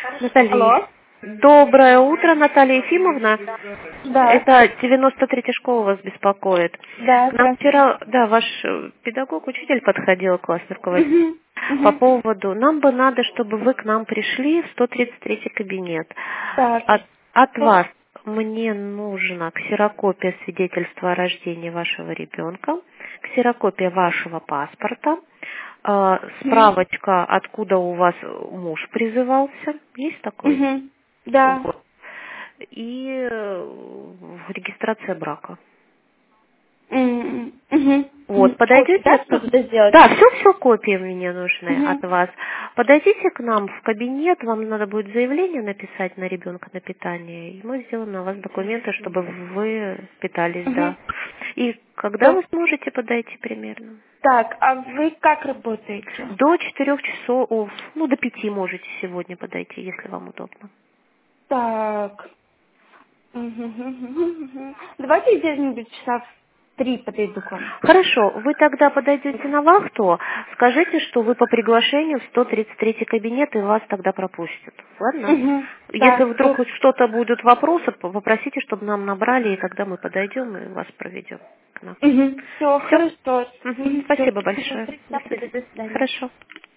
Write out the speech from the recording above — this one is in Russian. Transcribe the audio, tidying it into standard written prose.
Наталья. Алло. Доброе утро, Наталья Ефимовна. Да. Это 93-я школа вас беспокоит. Да, К нам здравствуйте. вчера, да, ваш педагог, учитель подходил, классный руководитель, по Мгм. поводу, нам бы надо, чтобы вы к нам пришли в 133-й кабинет. Так. От вас мне нужна ксерокопия свидетельства о рождении вашего ребенка, ксерокопия вашего паспорта, справочка, откуда у вас муж призывался, есть такой? Мгм. Да. Вот. И регистрация брака. Мгм. Вот, Копию, да, подойдете? что надо сделать? Да, все копии мне нужны от Мгм. вас. Подойдите к нам в кабинет, вам надо будет заявление написать на ребенка на питание, и мы сделаем на вас документы, чтобы вы питались, да. Мгм. И когда Всё. вы сможете подойти примерно? Так, а вы как работаете? До 4 часов, ну до 5 можете сегодня подойти, если вам удобно. Так. Мгм. Давайте где-нибудь часа в 3 подойду к вам. Хорошо, вы тогда подойдете на вахту, скажите, что вы по приглашению в 133 кабинет, и вас тогда пропустят. Ладно? Мгм. Если Да. вдруг хоть что-то будут вопросы, попросите, чтобы нам набрали, и тогда мы подойдем и вас проведем к нам. Все, Все? хорошо. Все, Спасибо большое. спасибо. До До свидания. свидания. Хорошо.